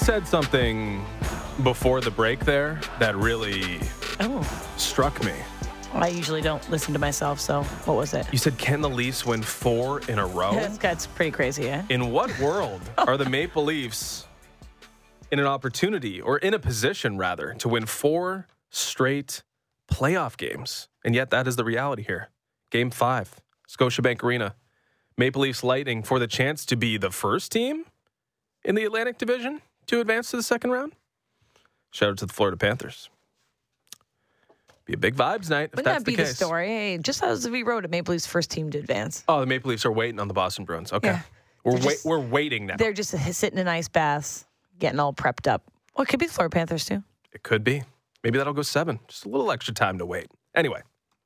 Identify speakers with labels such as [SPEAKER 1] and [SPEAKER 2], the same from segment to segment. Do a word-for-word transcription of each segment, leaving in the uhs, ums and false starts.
[SPEAKER 1] said something before the break there that really
[SPEAKER 2] Oh.
[SPEAKER 1] struck me.
[SPEAKER 2] I usually don't listen to myself, so what was it?
[SPEAKER 1] You said, can the Leafs win four in a row?
[SPEAKER 2] That's, that's pretty crazy, eh?
[SPEAKER 1] In what world are the Maple Leafs in an opportunity, or in a position, rather, to win four straight playoff games? And yet that is the reality here. Game five, Scotiabank Arena. Maple Leafs Lightning for the chance to be the first team in the Atlantic Division to advance to the second round. Shout out to the Florida Panthers. Be a big vibes night if
[SPEAKER 2] Wouldn't
[SPEAKER 1] that's
[SPEAKER 2] that be
[SPEAKER 1] the
[SPEAKER 2] the,
[SPEAKER 1] case.
[SPEAKER 2] story? Hey, just as we wrote it, Maple Leafs first team to advance.
[SPEAKER 1] Oh, the Maple Leafs are waiting on the Boston Bruins. Okay.
[SPEAKER 2] Yeah.
[SPEAKER 1] We're
[SPEAKER 2] They're
[SPEAKER 1] wait,
[SPEAKER 2] just-
[SPEAKER 1] we're waiting now.
[SPEAKER 2] They're just sitting in ice baths, getting all prepped up. Well, it could be the Florida Panthers, too.
[SPEAKER 1] It could be. Maybe that'll go seven. Just a little extra time to wait. Anyway,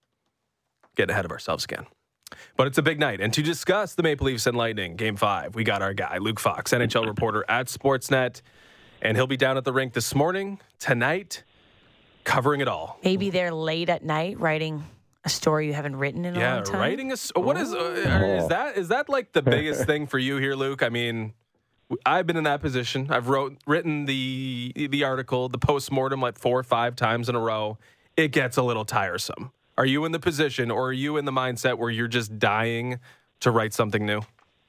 [SPEAKER 1] getting ahead of ourselves again. But it's a big night. And to discuss the Maple Leafs and Lightning, Game five, we got our guy, Luke Fox, N H L reporter at Sportsnet. And he'll be down at the rink this morning, tonight, covering it all.
[SPEAKER 2] Maybe they're late at night writing a story you haven't written in a
[SPEAKER 1] Yeah,
[SPEAKER 2] long time.
[SPEAKER 1] writing a... s- What is... Uh, is that is that like the biggest thing for you here, Luke? I mean... I've been in that position. I've wrote, written the the article, the postmortem, like four or five times in a row. It gets a little tiresome. Are you in the position, or are you in the mindset where you're just dying to write something new?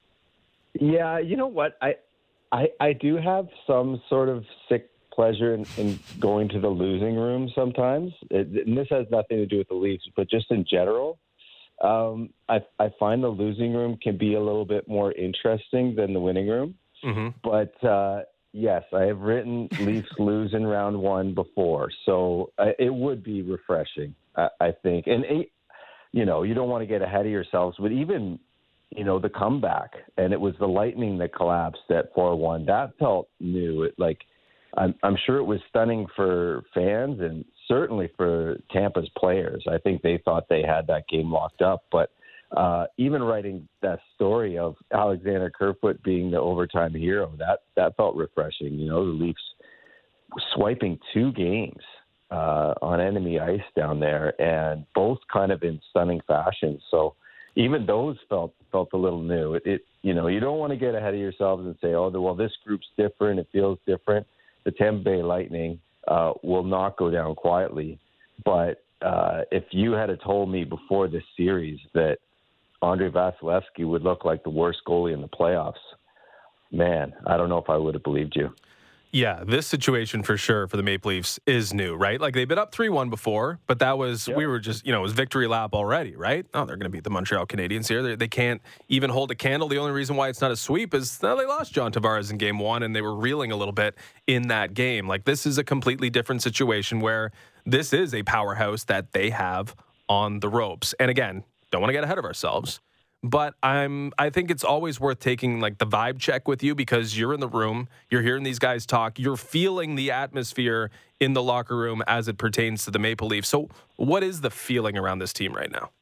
[SPEAKER 3] Yeah, you know what? I I, I do have some sort of sick pleasure in, in going to the losing room sometimes. It, and this has nothing to do with the Leafs, but just in general. Um, I, I find the losing room can be a little bit more interesting than the winning room.
[SPEAKER 1] Mm-hmm.
[SPEAKER 3] But, uh, yes, I have written Leafs lose in round one before, so uh, it would be refreshing, I, I think. And, it, you know, you don't want to get ahead of yourselves, but even, you know, the comeback, and it was the Lightning that collapsed at four one, that felt new. It, like, I'm, I'm sure it was stunning for fans and certainly for Tampa's players. I think they thought they had that game locked up, but Uh, even writing that story of Alexander Kerfoot being the overtime hero, that, that felt refreshing. You know, the Leafs swiping two games uh, on enemy ice down there, and both kind of in stunning fashion. So even those felt felt a little new. It, it you know, you don't want to get ahead of yourselves and say, oh, well, this group's different. It feels different. The Tampa Bay Lightning uh, will not go down quietly. But uh, if you had told me before this series that Andre Vasilevsky would look like the worst goalie in the playoffs, man, I don't know if I would have believed you.
[SPEAKER 1] Yeah, this situation for sure for the Maple Leafs is new, right? Like, they've been up three one before, but that was, yep. we were just, you know, it was victory lap already, right? Oh, they're going to beat the Montreal Canadiens here. They, they can't even hold a candle. The only reason why it's not a sweep is now they lost John Tavares in game one, and they were reeling a little bit in that game. Like, this is a completely different situation where this is a powerhouse that they have on the ropes. And again, don't want to get ahead of ourselves, but I'm, I think it's always worth taking like the vibe check with you, because you're in the room, you're hearing these guys talk, you're feeling the atmosphere in the locker room as it pertains to the Maple Leafs. So what is the feeling around this team right now?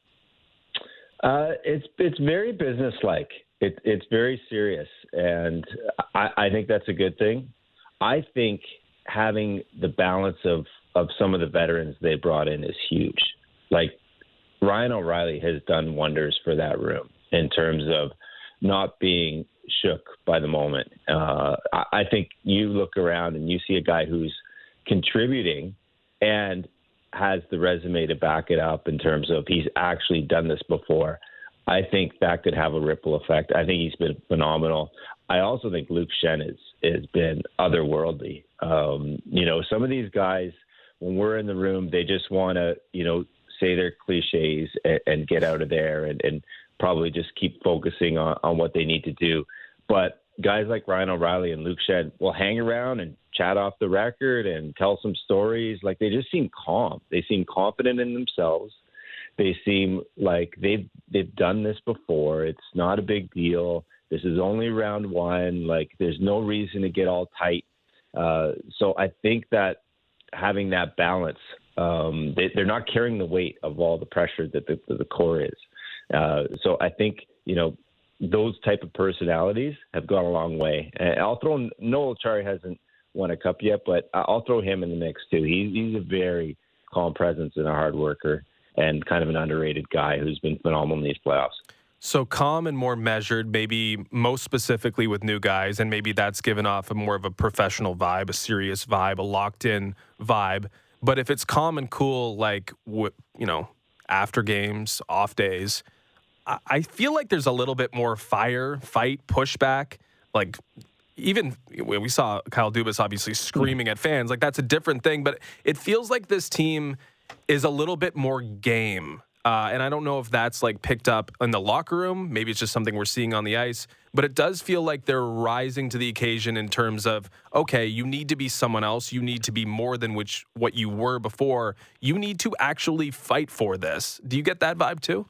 [SPEAKER 3] Uh, it's, it's very businesslike. It, it's very serious. And I, I think that's a good thing. I think having the balance of, of some of the veterans they brought in is huge. Like, Ryan O'Reilly has done wonders for that room in terms of not being shook by the moment. Uh, I, I think you look around and you see a guy who's contributing and has the resume to back it up in terms of he's actually done this before. I think that could have a ripple effect. I think he's been phenomenal. I also think Luke Schenn has, has been otherworldly. Um, you know, some of these guys, when we're in the room, they just want to, you know, say their cliches and, and get out of there and, and probably just keep focusing on, on what they need to do. But guys like Ryan O'Reilly and Luke Schenn will hang around and chat off the record and tell some stories. Like, they just seem calm. They seem confident in themselves. They seem like they've, they've done this before. It's not a big deal. This is only round one. Like, there's no reason to get all tight. Uh, so I think that having that balance, Um, they, they're not carrying the weight of all the pressure that the, the core is. Uh, so I think, you know, those type of personalities have gone a long way. And I'll throw Noel Acciari hasn't won a cup yet, but I'll throw him in the mix too. He's, he's a very calm presence and a hard worker and kind of an underrated guy who's been phenomenal in these playoffs.
[SPEAKER 1] So calm and more measured, maybe most specifically with new guys, and maybe that's given off a more of a professional vibe, a serious vibe, a locked-in vibe. But if it's calm and cool, like, you know, after games, off days, I feel like there's a little bit more fire, fight, pushback. Like, even when we saw Kyle Dubas obviously screaming at fans, like, that's a different thing. But it feels like this team is a little bit more game. Uh, and I don't know if that's like picked up in the locker room. Maybe it's just something we're seeing on the ice. But it does feel like they're rising to the occasion in terms of, okay, you need to be someone else. You need to be more than which what you were before. You need to actually fight for this. Do you get that vibe too?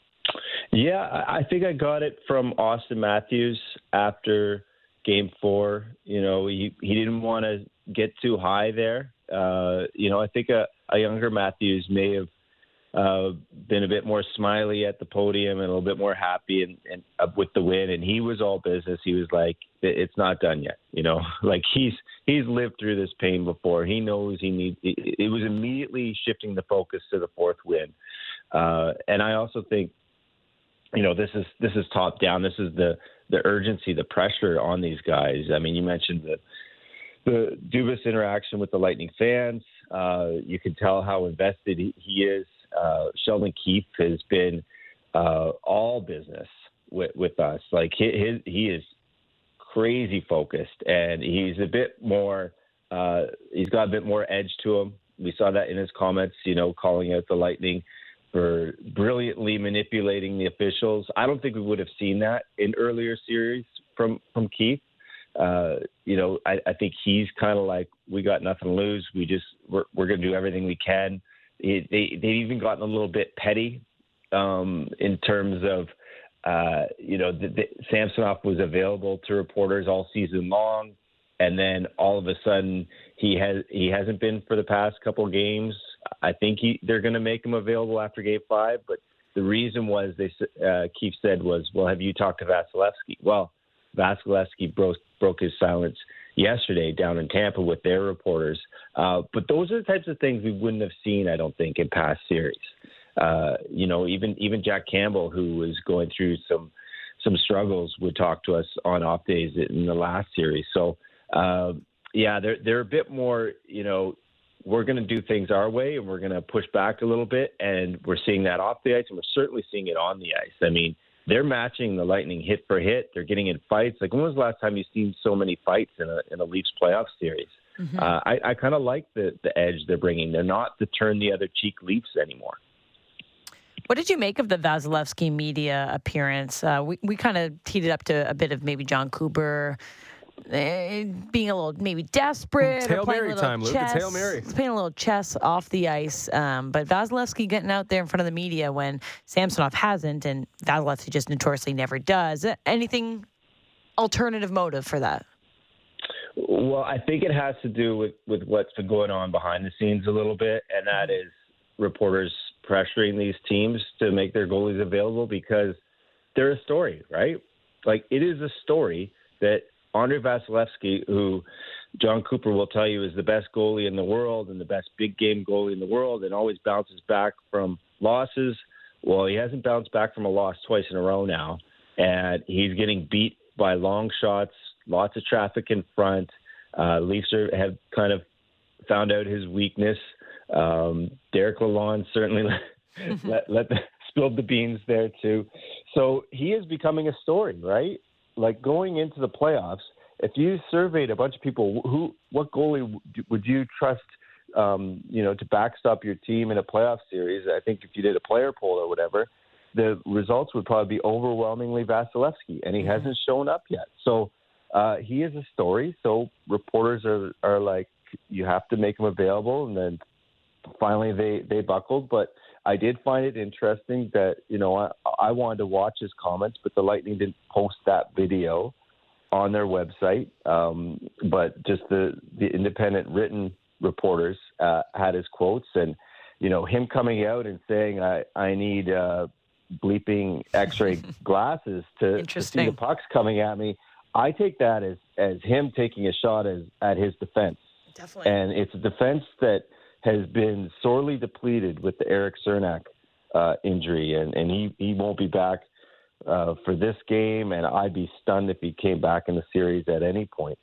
[SPEAKER 3] Yeah, I think I got it from Austin Matthews after game four. You know, he, he didn't want to get too high there. Uh, you know, I think a, a younger Matthews may have Uh, been a bit more smiley at the podium and a little bit more happy and, and uh, with the win. And he was all business. He was like, it's not done yet. You know, like he's, he's lived through this pain before. He knows he needs, it, it was immediately shifting the focus to the fourth win. Uh, and I also think, you know, this is, this is top down. This is the, the urgency, the pressure on these guys. I mean, you mentioned the, the Dubas interaction with the Lightning fans. Uh, you can tell how invested he, he is. Uh, Sheldon Keefe has been uh, all business with, with us. Like his, his, he is crazy focused, and he's a bit more. Uh, he's got a bit more edge to him. We saw that in his comments. You know, calling out the Lightning for brilliantly manipulating the officials. I don't think we would have seen that in earlier series from from Keefe. Uh, you know, I, I think he's kind of like, we got nothing to lose. We just we're, we're going to do everything we can. It, they, they've even gotten a little bit petty um, in terms of, uh, you know, the, the, Samsonov was available to reporters all season long, and then all of a sudden he has he hasn't been for the past couple of games. I think he, they're going to make him available after Game Five, but the reason was they uh, Keefe said was, well, have you talked to Vasilevsky? Well, Vasilevsky broke broke his silence yesterday down in Tampa with their reporters. Uh, but those are the types of things we wouldn't have seen, I don't think, in past series. Uh, you know, even even Jack Campbell, who was going through some some struggles, would talk to us on off days in the last series. So, uh, yeah, they're they're a bit more, you know, we're going to do things our way, and we're going to push back a little bit, and we're seeing that off the ice, and we're certainly seeing it on the ice. I mean, they're matching the Lightning hit for hit. They're getting in fights. Like, when was the last time you've seen so many fights in a in a Leafs playoff series? Mm-hmm. Uh, I, I kind of like the, the edge they're bringing. They're not the turn the other cheek Leafs anymore.
[SPEAKER 2] What did you make of the Vasilevsky media appearance? Uh, we we kind of teed it up to a bit of maybe John Cooper uh, being a little maybe desperate.
[SPEAKER 1] It's Hail
[SPEAKER 2] or playing
[SPEAKER 1] Mary
[SPEAKER 2] a little
[SPEAKER 1] time, Luke.
[SPEAKER 2] chess,
[SPEAKER 1] It's Hail Mary.
[SPEAKER 2] Playing a little chess off the ice. Um, but Vasilevsky getting out there in front of the media when Samsonov hasn't, and Vasilevsky just notoriously never does. Anything alternative motive for that?
[SPEAKER 3] Well, I think it has to do with, with what's been going on behind the scenes a little bit, and that is reporters pressuring these teams to make their goalies available because they're a story, right? Like, it is a story that Andre Vasilevsky, who John Cooper will tell you is the best goalie in the world and the best big game goalie in the world and always bounces back from losses. Well, he hasn't bounced back from a loss twice in a row now, and he's getting beat by long shots, lots of traffic in front. Uh, Leafs are, have kind of found out his weakness. Um, Derek Lalonde certainly let, let, let the, spilled the beans there too. So he is becoming a story, right? Like, going into the playoffs, if you surveyed a bunch of people, who, what goalie would you trust, um, you know, to backstop your team in a playoff series? I think if you did a player poll or whatever, the results would probably be overwhelmingly Vasilevsky, and he hasn't shown up yet. So uh, he is a story. So reporters are, are like, you have to make him available, and then finally they, they buckled. But I did find it interesting that, you know, I, I wanted to watch his comments, but the Lightning didn't post that video on their website. Um, but just the, the independent written reporters uh, had his quotes, and, you know, him coming out and saying, I, I need uh, bleeping x-ray glasses to, to see the pucks coming at me. I take that as, as him taking a shot as, at his defense.
[SPEAKER 2] Definitely.
[SPEAKER 3] And it's a defense that has been sorely depleted with the Eric Cernak uh, injury, and, and he, he won't be back uh, for this game, and I'd be stunned if he came back in the series at any point.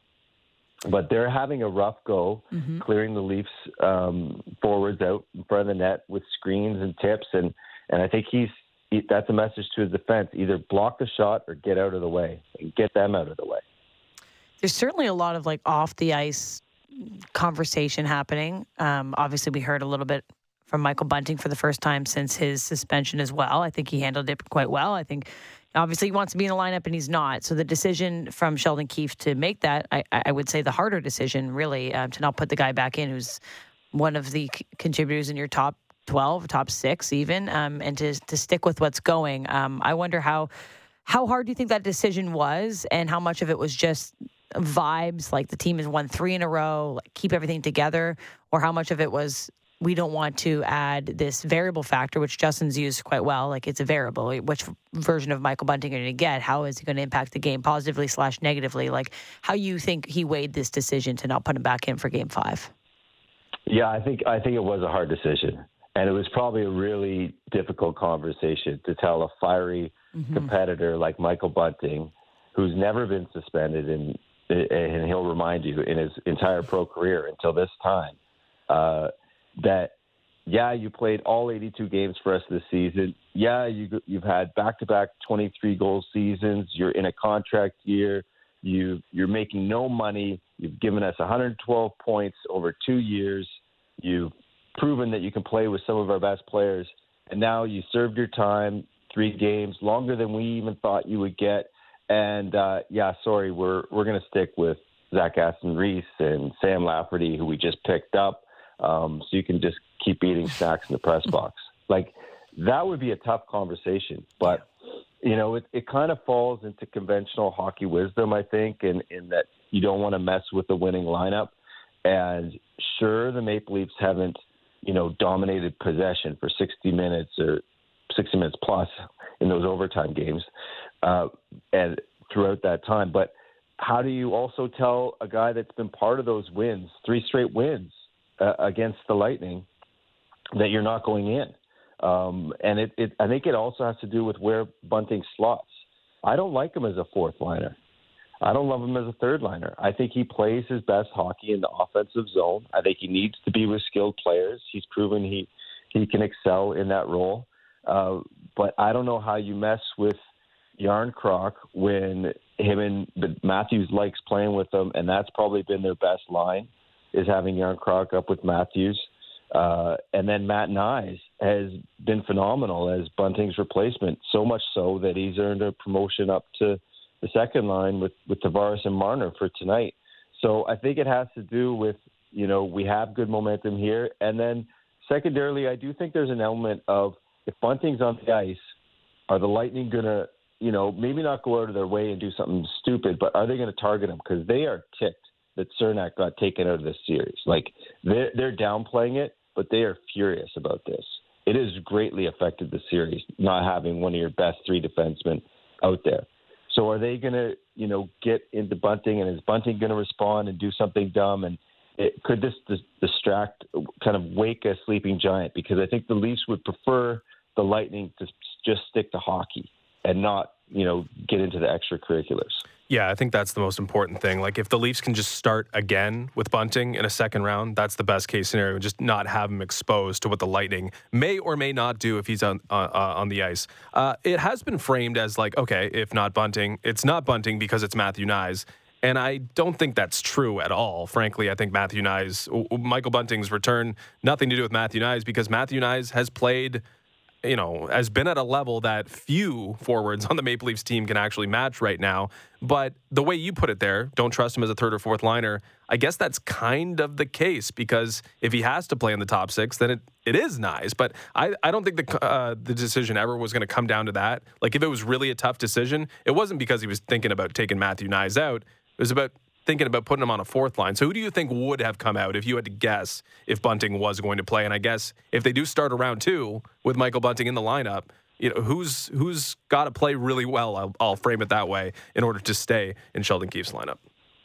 [SPEAKER 3] But they're having a rough go, mm-hmm. clearing the Leafs um, forwards out in front of the net with screens and tips, and, and I think he's he, that's a message to his defense: either block the shot or get out of the way, and get them out of the way.
[SPEAKER 2] There's certainly a lot of like off the ice conversation happening. Um, obviously, we heard a little bit from Michael Bunting for the first time since his suspension as well. I think he handled it quite well. I think obviously he wants to be in the lineup and he's not. So the decision from Sheldon Keefe to make that, I, I would say the harder decision really, uh, to not put the guy back in who's one of the c- contributors in your top twelve, top six even, um, and to to stick with what's going. Um, I wonder how how hard do you think that decision was, and how much of it was just vibes, like the team has won three in a row, like keep everything together, or how much of it was we don't want to add this variable factor, which Justin's used quite well. Like it's a variable. Which version of Michael Bunting are you going to get? How is he going to impact the game positively slash negatively? Like how you think he weighed this decision to not put him back in for game five?
[SPEAKER 3] Yeah, I think I think it was a hard decision. And it was probably a really difficult conversation to tell a fiery mm-hmm. competitor like Michael Bunting, who's never been suspended, and and he'll remind you in his entire pro career until this time, uh, that, yeah, you played all eighty-two games for us this season. Yeah, you, you've had back-to-back twenty-three goal seasons. You're in a contract year. You, you're making no money. You've given us one hundred twelve points over two years. You've proven that you can play with some of our best players. And now you served your time, three games, longer than we even thought you would get. And, uh, yeah, sorry, we're we're going to stick with Zach Aston-Reese and Sam Lafferty, who we just picked up. Um, so you can just keep eating snacks in the press box. Like, that would be a tough conversation. But, you know, it, it kind of falls into conventional hockey wisdom, I think, in, in that you don't want to mess with the winning lineup. And sure, the Maple Leafs haven't, you know, dominated possession for sixty minutes or sixty minutes plus in those overtime games uh, and throughout that time. But how do you also tell a guy that's been part of those wins, three straight wins, Uh, against the Lightning, that you're not going in? Um, and it, it, I think it also has to do with where Bunting slots. I don't like him as a fourth liner. I don't love him as a third liner. I think he plays his best hockey in the offensive zone. I think he needs to be with skilled players. He's proven he, he can excel in that role. Uh, but I don't know how you mess with Järnkrok when him and Matthews likes playing with them, and that's probably been their best line, is having Järnkrok up with Matthews. Uh, and then Matt Nyes has been phenomenal as Bunting's replacement, so much so that he's earned a promotion up to the second line with, with Tavares and Marner for tonight. So I think it has to do with, you know, we have good momentum here. And then secondarily, I do think there's an element of, if Bunting's on the ice, are the Lightning going to, you know, maybe not go out of their way and do something stupid, but are they going to target him? Because they are ticked that Cernak got taken out of this series. Like, they're, they're downplaying it, but they are furious about this. It has greatly affected the series, not having one of your best three defensemen out there. So are they going to, you know, get into Bunting, and is Bunting going to respond and do something dumb? And it, could this dis- distract, kind of wake a sleeping giant? Because I think the Leafs would prefer the Lightning to just stick to hockey and not, you know, get into the extracurriculars.
[SPEAKER 1] Yeah, I think that's the most important thing. Like, if the Leafs can just start again with Bunting in a second round, that's the best case scenario. Just not have him exposed to what the Lightning may or may not do if he's on uh, uh, on the ice. Uh, it has been framed as like, okay, if not Bunting, it's not Bunting because it's Matthew Nyes. And I don't think that's true at all. Frankly, I think Matthew Nyes, Michael Bunting's return, nothing to do with Matthew Nyes, because Matthew Nyes has played, you know, has been at a level that few forwards on the Maple Leafs team can actually match right now. But the way you put it there, don't trust him as a third or fourth liner, I guess that's kind of the case, because if he has to play in the top six, then it, it is nice. But I, I don't think the uh, the decision ever was going to come down to that. Like, if it was really a tough decision, it wasn't because he was thinking about taking Matthew Nyes out. It was about thinking about putting him on a fourth line. So who do you think would have come out if you had to guess if Bunting was going to play? And I guess if they do start a round two with Michael Bunting in the lineup, you know, who's who's got to play really well, I'll, I'll frame it that way, in order to stay in Sheldon Keefe's lineup?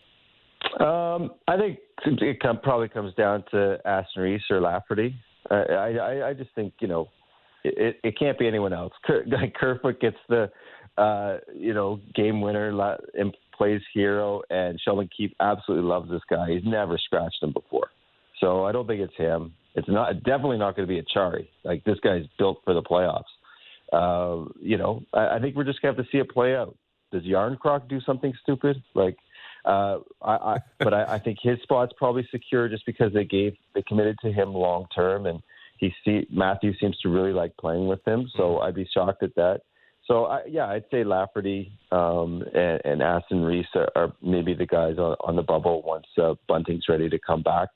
[SPEAKER 3] Um, I think it come, probably comes down to Aston-Reese or Lafferty. Uh, I, I, I just think, you know, It, it can't be anyone else. Ker, Kerfoot gets the, uh, you know, game winner and plays hero, and Sheldon Keefe absolutely loves this guy. He's never scratched him before. So I don't think it's him. It's not definitely not going to be a Chari. Like, this guy's built for the playoffs. Uh, you know, I, I think we're just going to have to see it play out. Does Yarncroc do something stupid? Like, uh, I, I but I, I think his spot's probably secure just because they gave they committed to him long term, and he see Matthews seems to really like playing with him. So I'd be shocked at that. So I, yeah, I'd say Lafferty um, and, and Aston Reese are, are maybe the guys on, on the bubble once uh, Bunting's ready to come back.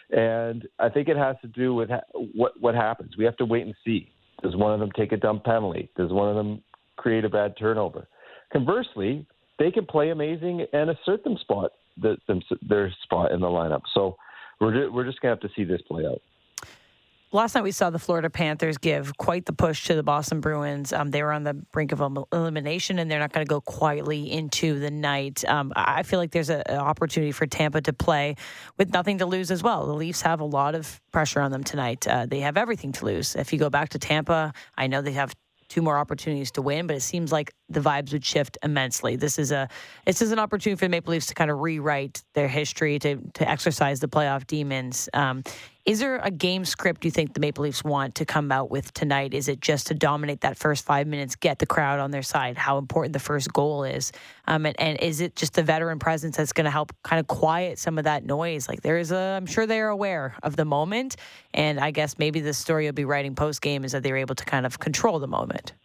[SPEAKER 3] And I think it has to do with ha- what what happens. We have to wait and see. Does one of them take a dumb penalty? Does one of them create a bad turnover? Conversely, they can play amazing and assert them spot the, them, their spot in the lineup. So we're we're just gonna have to see this play out.
[SPEAKER 2] Last night we saw the Florida Panthers give quite the push to the Boston Bruins. Um, they were on the brink of elimination, and they're not going to go quietly into the night. Um, I feel like there's an opportunity for Tampa to play with nothing to lose as well. The Leafs have a lot of pressure on them tonight. Uh, they have everything to lose. If you go back to Tampa, I know they have two more opportunities to win, but it seems like the vibes would shift immensely. This is a this is an opportunity for the Maple Leafs to kind of rewrite their history, to to exercise the playoff demons. Um, is there a game script you think the Maple Leafs want to come out with tonight? Is it just to dominate that first five minutes, get the crowd on their side, how important the first goal is? Um, and, and is it just the veteran presence that's going to help kind of quiet some of that noise? Like, there is a, I'm sure they're aware of the moment. And I guess maybe the story you'll be writing post-game is that they were able to kind of control the moment.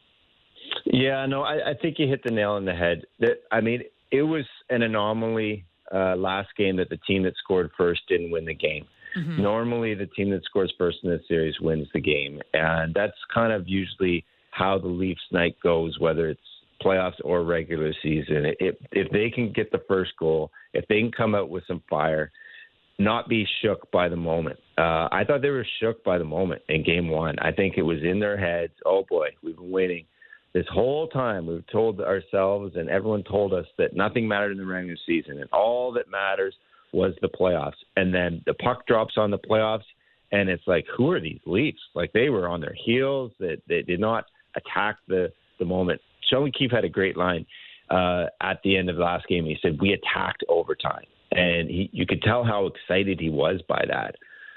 [SPEAKER 3] Yeah, no, I, I think you hit the nail on the head. That, I mean, it was an anomaly uh, last game that the team that scored first didn't win the game. Mm-hmm. Normally, the team that scores first in the series wins the game. And that's kind of usually how the Leafs night goes, whether it's playoffs or regular season. If, if they can get the first goal, if they can come out with some fire, not be shook by the moment. Uh, I thought they were shook by the moment in game one. I think it was in their heads, oh boy, we've been waiting. This whole time we've told ourselves, and everyone told us, that nothing mattered in the regular season, and all that matters was the playoffs. And then the puck drops on the playoffs, and it's like, who are these Leafs? Like, they were on their heels. That they, they did not attack the, the moment. Sheldon Keefe had a great line uh, at the end of the last game. He said, we attacked overtime. And he, you could tell how excited he was by that.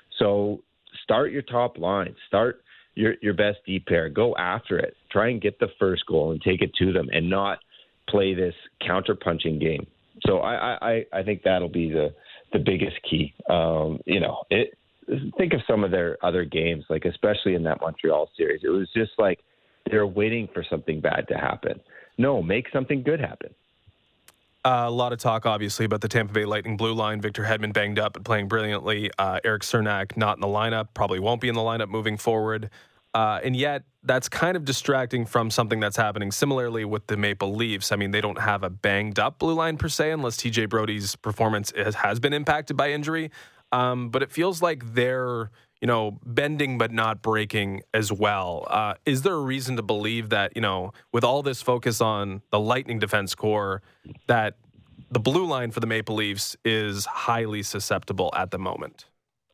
[SPEAKER 3] So start your top line. Start your your best deep pair. Go after it. Try and get the first goal and take it to them, and not play this counter-punching game. So I I, I think that'll be the, the biggest key. Um, you know, it, think of some of their other games, like especially in that Montreal series. It was just like they're waiting for something bad to happen. No, make something good happen.
[SPEAKER 1] Uh, a lot of talk, obviously, about the Tampa Bay Lightning blue line. Victor Hedman banged up and playing brilliantly. Uh, Eric Cernak not in the lineup, probably won't be in the lineup moving forward. Uh, and yet, that's kind of distracting from something that's happening similarly with the Maple Leafs. I mean, they don't have a banged up blue line per se, unless T J Brody's performance has, has been impacted by injury. Um, but it feels like they're, you know, bending but not breaking as well. Uh, is there a reason to believe that, you know, with all this focus on the Lightning defense core, that the blue line for the Maple Leafs is highly susceptible at the moment?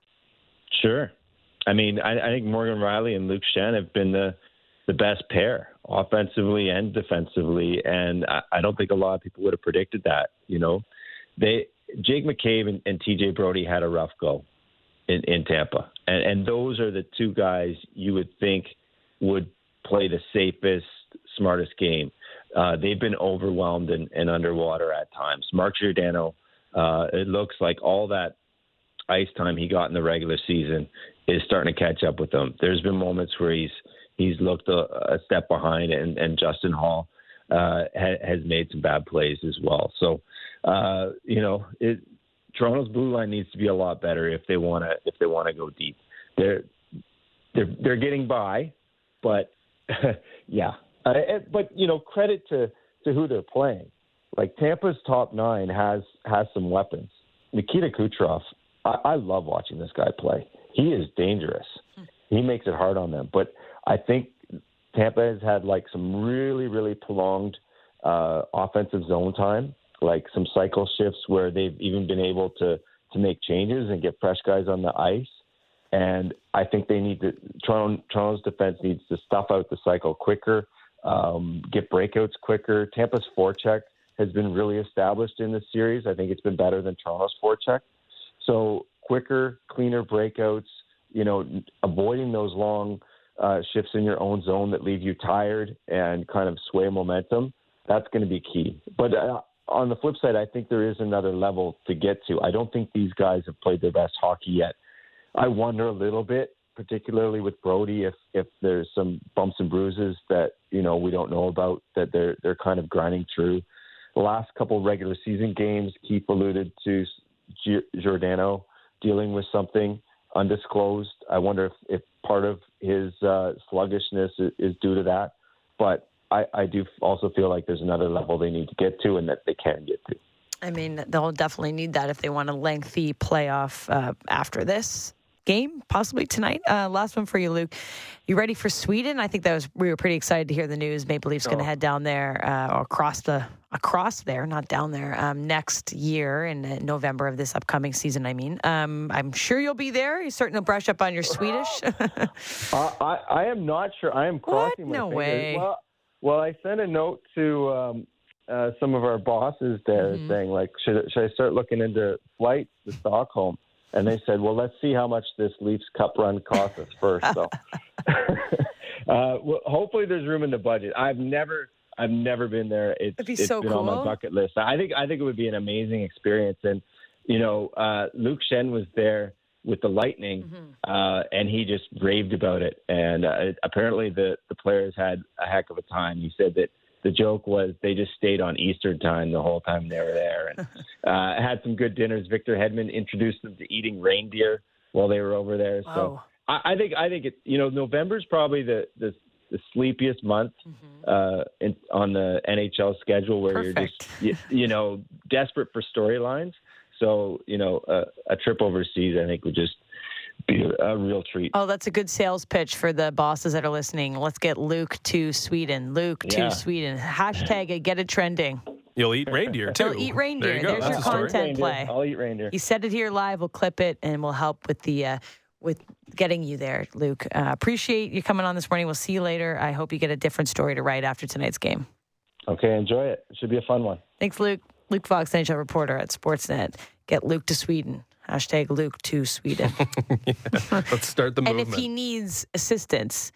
[SPEAKER 3] Sure. I mean, I, I think Morgan Rielly and Luke Schenn have been the, the best pair offensively and defensively. And I, I don't think a lot of people would have predicted that. You know, they, Jake McCabe and, and T J Brody had a rough go in, in Tampa. And, and those are the two guys you would think would play the safest, smartest game. Uh, they've been overwhelmed and, and underwater at times. Mark Giordano, uh, it looks like all that ice time he got in the regular season is starting to catch up with him. There's been moments where he's he's looked a, a step behind, and, and Justin Hall uh, ha, has made some bad plays as well. So, uh, you know, it, Toronto's blue line needs to be a lot better if they want to if they want to go deep. They're they're they're getting by, but yeah. Uh, but you know, credit to, to who they're playing. Like, Tampa's top nine has has some weapons. Nikita Kucherov, I, I love watching this guy play. He is dangerous. He makes it hard on them. But I think Tampa has had like some really really prolonged uh, offensive zone time, like some cycle shifts where they've even been able to to make changes and get fresh guys on the ice. And I think they need to, Toronto, Toronto's defense needs to stuff out the cycle quicker, um, get breakouts quicker. Tampa's forecheck has been really established in this series. I think it's been better than Toronto's forecheck. So quicker, cleaner breakouts, you know, avoiding those long uh, shifts in your own zone that leave you tired and kind of sway momentum. That's going to be key. But uh, on the flip side, I think there is another level to get to. I don't think these guys have played their best hockey yet. I wonder a little bit, particularly with Brody, if if there's some bumps and bruises that, you know, we don't know about, that they're they're kind of grinding through. The last couple regular season games, Keith alluded to G- Giordano dealing with something undisclosed. I wonder if, if part of his uh, sluggishness is, is due to that. But I, I do also feel like there's another level they need to get to and that they can get to.
[SPEAKER 2] I mean, they'll definitely need that if they want a lengthy playoff uh, after this game, possibly tonight. Uh, last one for you, Luke. You ready for Sweden? I think that was we were pretty excited to hear the news. Maple Leafs oh. going to head down there uh, or across the across there, not down there, um, next year in uh, November of this upcoming season. I mean, um, I'm sure you'll be there. You're starting to brush up on your Swedish.
[SPEAKER 3] uh, I, I am not sure. I am crossing
[SPEAKER 2] what?
[SPEAKER 3] my
[SPEAKER 2] No
[SPEAKER 3] fingers.
[SPEAKER 2] way.
[SPEAKER 3] Well, well, I sent a note to um, uh, some of our bosses there
[SPEAKER 2] mm-hmm.
[SPEAKER 3] saying, like, should should I start looking into flights to Stockholm? And they said, well, let's see how much this Leafs Cup run costs us first. So, uh, well, hopefully there's room in the budget. I've never, I've never been there. It's,
[SPEAKER 2] It'd be
[SPEAKER 3] it's
[SPEAKER 2] so
[SPEAKER 3] been
[SPEAKER 2] cool.
[SPEAKER 3] on my bucket list. I think, I think it would be an amazing experience. And you know, uh, Luke Shen was there with the Lightning, mm-hmm. uh, and he just raved about it. And uh, apparently the the players had a heck of a time. He said that the joke was they just stayed on Eastern time the whole time they were there, and uh, had some good dinners. Victor Hedman introduced them to eating reindeer while they were over there.
[SPEAKER 2] Wow.
[SPEAKER 3] So I, I think I think it. You know, November's probably the the, the sleepiest month mm-hmm. uh, in, on the N H L schedule, where
[SPEAKER 2] Perfect.
[SPEAKER 3] you're just you, you know desperate for storylines. So you know, uh, a trip overseas, I think, would just be a, a real treat.
[SPEAKER 2] Oh, that's a good sales pitch for the bosses that are listening. Let's get Luke to Sweden. Luke
[SPEAKER 3] Yeah.
[SPEAKER 2] to Sweden. Hashtag it, get it trending.
[SPEAKER 1] You'll eat reindeer, too.
[SPEAKER 2] He'll eat reindeer.
[SPEAKER 1] There you go.
[SPEAKER 2] There's
[SPEAKER 1] That's
[SPEAKER 2] your
[SPEAKER 1] a story.
[SPEAKER 2] content
[SPEAKER 3] Reindeer.
[SPEAKER 2] play.
[SPEAKER 3] I'll eat reindeer.
[SPEAKER 2] He said it here live. We'll clip it, and we'll help with the uh, with getting you there, Luke. Uh, appreciate you coming on this morning. We'll see you later. I hope you get a different story to write after tonight's game.
[SPEAKER 3] Okay, enjoy it. It should be a fun one.
[SPEAKER 2] Thanks, Luke. Luke Fox, N H L reporter at Sportsnet. Get Luke to Sweden. Hashtag Luke to Sweden.
[SPEAKER 1] Yeah, let's start the movement.
[SPEAKER 2] And if he needs assistance,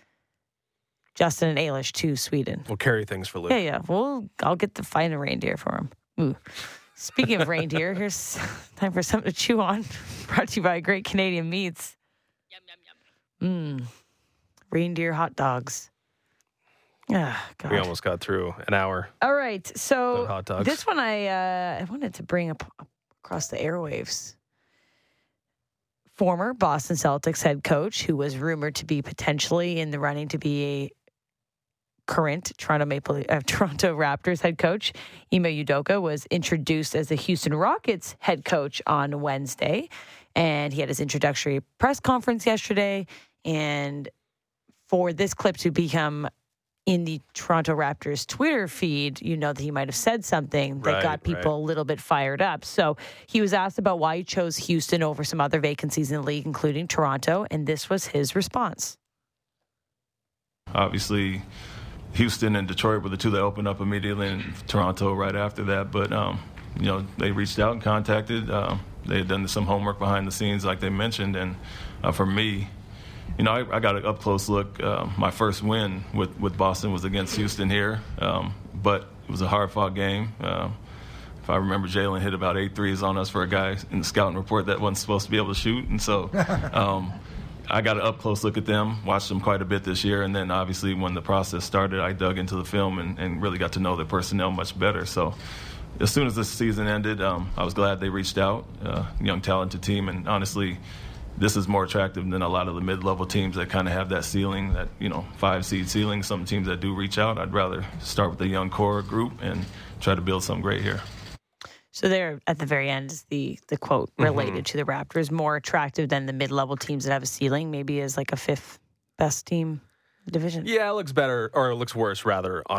[SPEAKER 2] Justin and Ailish to Sweden.
[SPEAKER 1] We'll carry things for Luke.
[SPEAKER 2] Yeah, yeah. Well, I'll get to find a reindeer for him. Ooh. Speaking of reindeer, here's time for something to chew on. Brought to you by Great Canadian Meats. Yum, yum, yum. Mmm. Reindeer hot dogs. Ah, God.
[SPEAKER 1] We almost got through an hour.
[SPEAKER 2] All right. So
[SPEAKER 1] hot dogs.
[SPEAKER 2] this one I uh, I wanted to bring up across the airwaves. Former Boston Celtics head coach, who was rumored to be potentially in the running to be a current Toronto Maple uh, Toronto Raptors head coach, Ime Udoka, was introduced as the Houston Rockets head coach on Wednesday, and he had his introductory press conference yesterday. And for this clip to become in the Toronto Raptors Twitter feed, you know that he might have said something that
[SPEAKER 1] Right,
[SPEAKER 2] got people
[SPEAKER 1] right.
[SPEAKER 2] a little bit fired up. So he was asked about why he chose Houston over some other vacancies in the league, including Toronto, and this was his response.
[SPEAKER 4] Obviously, Houston and Detroit were the two that opened up immediately, and Toronto right after that. But, um, you know, they reached out and contacted. Um, they had done some homework behind the scenes, like they mentioned. And uh, for me, you know, I, I got an up-close look. Uh, my first win with, with Boston was against Houston here, um, but it was a hard-fought game. Uh, if I remember, Jalen hit about eight threes on us for a guy in the scouting report that wasn't supposed to be able to shoot. And so um, I got an up-close look at them, watched them quite a bit this year, and then obviously when the process started, I dug into the film and, and really got to know the personnel much better. So as soon as this season ended, um, I was glad they reached out, uh, young, talented team, and honestly, this is more attractive than a lot of the mid-level teams that kind of have that ceiling, that, you know, five-seed ceiling. Some teams that do reach out, I'd rather start with the young core group and try to build something great here.
[SPEAKER 2] So there, at the very end, is the the quote related mm-hmm. to the Raptors, more attractive than the mid-level teams that have a ceiling, maybe as like a fifth best team in the division.
[SPEAKER 1] Yeah, it looks better, or it looks worse, rather, on a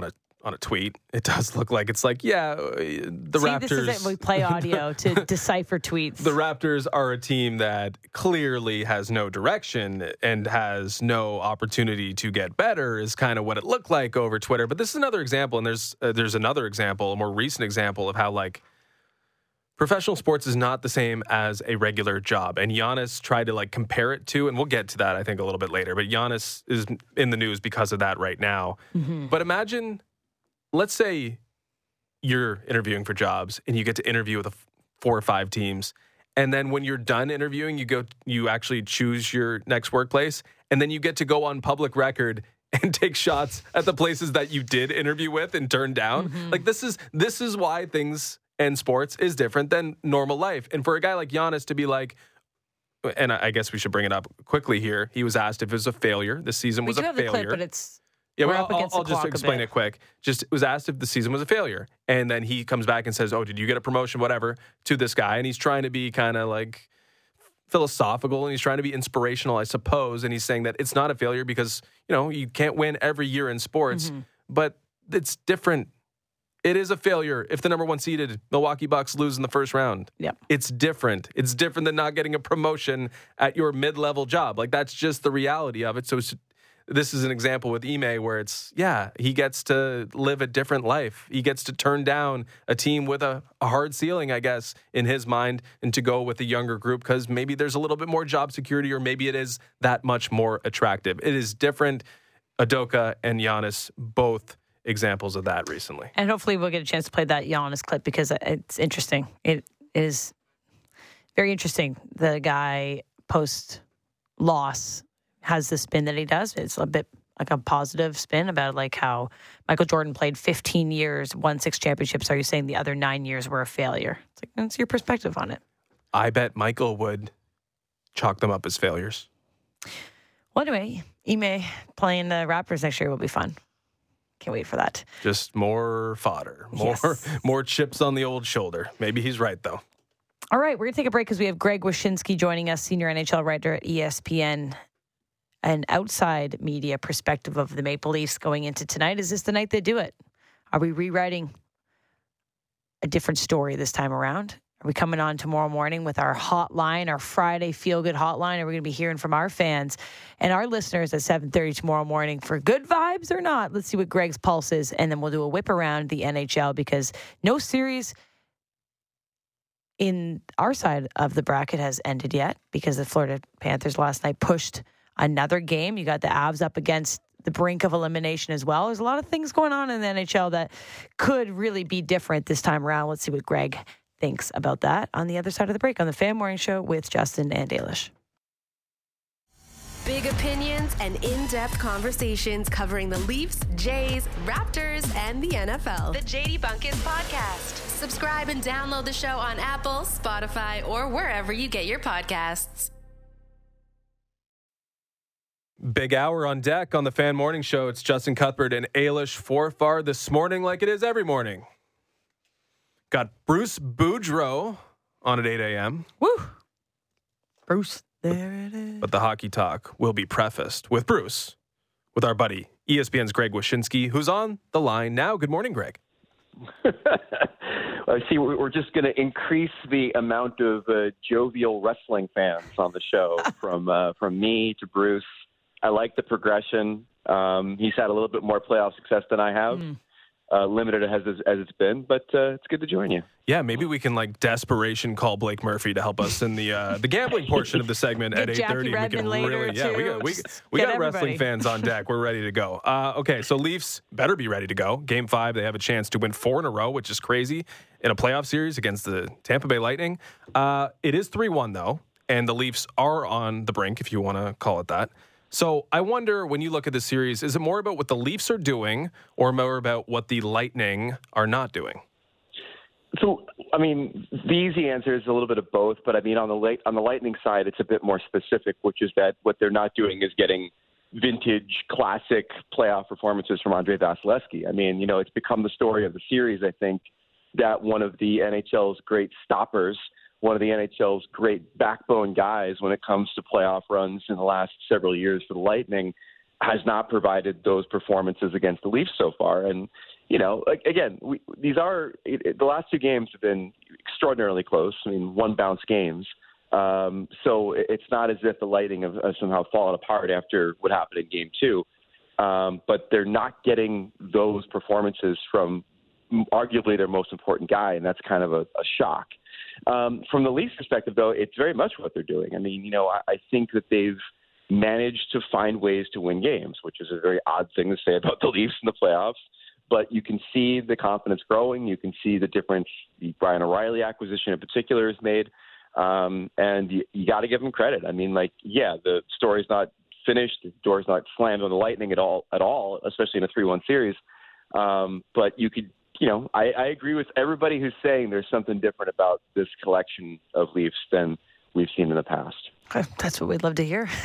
[SPEAKER 1] on a tweet. It does look like it's like, yeah, the
[SPEAKER 2] See,
[SPEAKER 1] Raptors.
[SPEAKER 2] This is it. We play audio to decipher tweets.
[SPEAKER 1] The Raptors are a team that clearly has no direction and has no opportunity to get better is kind of what it looked like over Twitter. But this is another example, and there's uh, there's another example, a more recent example of how, like, professional sports is not the same as a regular job. And Giannis tried to, like, compare it to, and we'll get to that, I think, a little bit later. But Giannis is in the news because of that right now. Mm-hmm. But imagine, let's say you're interviewing for jobs and you get to interview with a f- four or five teams. And then when you're done interviewing, you go, you actually choose your next workplace. And then you get to go on public record and take shots at the places that you did interview with and turn down. Mm-hmm. Like, this is this is why things in sports is different than normal life. And for a guy like Giannis to be like, and I guess we should bring it up quickly here, he was asked if it was a failure. The season was
[SPEAKER 2] we do
[SPEAKER 1] a
[SPEAKER 2] have
[SPEAKER 1] failure.
[SPEAKER 2] The clip, but it's
[SPEAKER 1] yeah, well, I'll, I'll just explain it quick. Just was asked if the season was a failure. And then he comes back and says, oh, did you get a promotion, whatever, to this guy. And he's trying to be kind of like philosophical, and he's trying to be inspirational, I suppose. And he's saying that it's not a failure because, you know, you can't win every year in sports, mm-hmm. but it's different. It is a failure if the number one seeded Milwaukee Bucks lose in the first round.
[SPEAKER 2] Yep.
[SPEAKER 1] It's different. It's different than not getting a promotion at your mid-level job. Like, that's just the reality of it. So it's, this is an example with Ime where it's, yeah, he gets to live a different life. He gets to turn down a team with a, a hard ceiling, I guess, in his mind, and to go with a younger group because maybe there's a little bit more job security or maybe it is that much more attractive. It is different. Udoka and Giannis both examples of that recently.
[SPEAKER 2] And hopefully we'll get a chance to play that Giannis clip because it's interesting. It is very interesting. The guy post-loss has the spin that he does. It's a bit like a positive spin about like how Michael Jordan played fifteen years, won six championships. Are you saying the other nine years were a failure? It's like, that's your perspective on it.
[SPEAKER 1] I bet Michael would chalk them up as failures.
[SPEAKER 2] Well, anyway, Ime playing the Raptors next year will be fun. Can't wait for that.
[SPEAKER 1] Just more fodder, more yes. more chips on the old shoulder. Maybe he's right, though.
[SPEAKER 2] All right, we're going to take a break because we have Greg Wyshynski joining us, senior N H L writer at E S P N. An outside media perspective of the Maple Leafs going into tonight. Is this the night they do it? Are we rewriting a different story this time around? Are we coming on tomorrow morning with our hotline, our Friday feel-good hotline? Are we going to be hearing from our fans and our listeners at seven thirty tomorrow morning for good vibes or not? Let's see what Greg's pulse is, and then we'll do a whip around the N H L because no series in our side of the bracket has ended yet because the Florida Panthers last night pushed another game. You got the Avs up against the brink of elimination as well. There's a lot of things going on in the N H L that could really be different this time around. Let's see what Greg thinks about that on the other side of the break on the Fan Morning Show with Justin and Ailish.
[SPEAKER 5] Big opinions and in-depth conversations covering the Leafs, Jays, Raptors, and the N F L. The J D Bunkis Podcast. Subscribe and download the show on Apple, Spotify, or wherever you get your podcasts.
[SPEAKER 1] Big hour on deck on the Fan Morning Show. It's Justin Cuthbert and Ailish Forfar this morning like it is every morning. Got Bruce Boudreau on at eight a.m.
[SPEAKER 2] Woo! Bruce, there it is.
[SPEAKER 1] But the hockey talk will be prefaced with Bruce, with our buddy, E S P N's Greg Wyshynski, who's on the line now. Good morning, Greg.
[SPEAKER 6] I see we're just going to increase the amount of uh, jovial wrestling fans on the show from uh, from me to Bruce. I like the progression. Um, he's had a little bit more playoff success than I have. Mm. Uh, limited as as it's been, but uh, it's good to join you.
[SPEAKER 1] Yeah, maybe we can like desperation call Blake Murphy to help us in the uh, the gambling portion of the segment at eight thirty. We can really, yeah, we got we, we got everybody. Wrestling fans on deck. We're ready to go. Uh, okay, so Leafs better be ready to go. Game five, they have a chance to win four in a row, which is crazy in a playoff series against the Tampa Bay Lightning. Uh, it is three one though, and the Leafs are on the brink, if you want to call it that. So I wonder, when you look at the series, is it more about what the Leafs are doing or more about what the Lightning are not doing?
[SPEAKER 6] So, I mean, the easy answer is a little bit of both. But, I mean, on the light, on the Lightning side, it's a bit more specific, which is that what they're not doing is getting vintage, classic playoff performances from Andrei Vasilevsky. I mean, you know, it's become the story of the series, I think, that one of the N H L's great stoppers, one of the N H L's great backbone guys when it comes to playoff runs in the last several years for the Lightning, has not provided those performances against the Leafs so far. And you know, again, we, these are it, it, the last two games have been extraordinarily close. I mean, one bounce games. Um, so it's not as if the Lightning have, have somehow fallen apart after what happened in game two. Um, but they're not getting those performances from arguably their most important guy, and that's kind of a, a shock. Um, from the Leafs perspective, though, it's very much what they're doing. I mean, you know, I, I think that they've managed to find ways to win games, which is a very odd thing to say about the Leafs in the playoffs. But you can see the confidence growing. You can see the difference the Brian O'Reilly acquisition in particular has made. Um, and you, you got to give them credit. I mean, like, yeah, the story's not finished. The door's not slammed on the Lightning at all, at all, especially in a three one series. Um, but you could, you know, I, I agree with everybody who's saying there's something different about this collection of Leafs than we've seen in the past.
[SPEAKER 2] That's what we'd love to hear.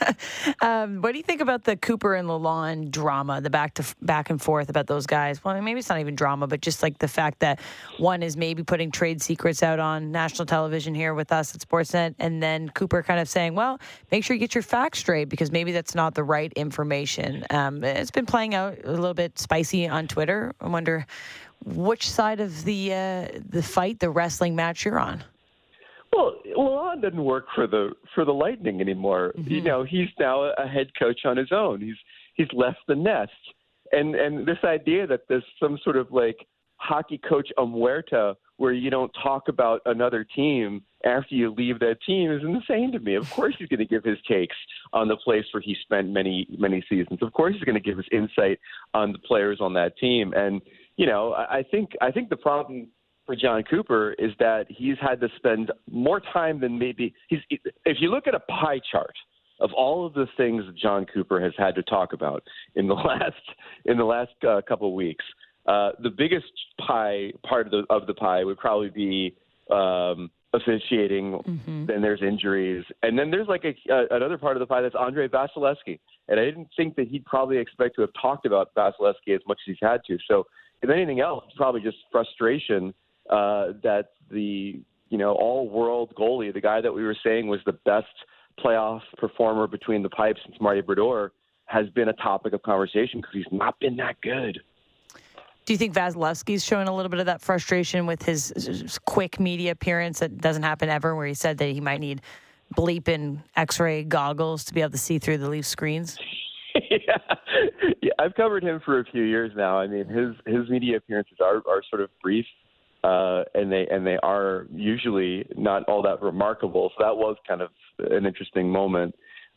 [SPEAKER 2] um, what do you think about the Cooper and Lalonde drama, the back to back and forth about those guys? Well, maybe it's not even drama, but just like the fact that one is maybe putting trade secrets out on national television here with us at Sportsnet, and then Cooper kind of saying, well, make sure you get your facts straight because maybe that's not the right information. Um, it's been playing out a little bit spicy on Twitter. I wonder which side of the uh, the fight, the wrestling match you're on.
[SPEAKER 6] Well, Lalonde doesn't work for the for the Lightning anymore. Mm-hmm. You know, he's now a head coach on his own. He's he's left the nest, and and this idea that there's some sort of like hockey coach omerta where you don't talk about another team after you leave that team is insane to me. Of course, he's going to give his takes on the place where he spent many many seasons. Of course, he's going to give his insight on the players on that team. And you know, I, I think I think the problem for John Cooper is that he's had to spend more time than maybe he's. If you look at a pie chart of all of the things that John Cooper has had to talk about in the last in the last uh, couple of weeks, uh, the biggest pie part of the of the pie would probably be um, officiating. Mm-hmm. Then there's injuries, and then there's like a, uh, another part of the pie that's Andrei Vasilevskiy. And I didn't think that he'd probably expect to have talked about Vasilevskiy as much as he's had to. So if anything else, it's probably just frustration. Uh, that the, you know, all-world goalie, the guy that we were saying was the best playoff performer between the pipes since Marty Brodeur, has been a topic of conversation because he's not been that good.
[SPEAKER 2] Do you think Vasilevsky's showing a little bit of that frustration with his, his quick media appearance that doesn't happen ever, where he said that he might need bleeping X-ray goggles to be able to see through the Leaf screens?
[SPEAKER 6] yeah. yeah, I've covered him for a few years now. I mean, his his media appearances are, are sort of brief. Uh, and they and they are usually not all that remarkable. So that was kind of an interesting moment.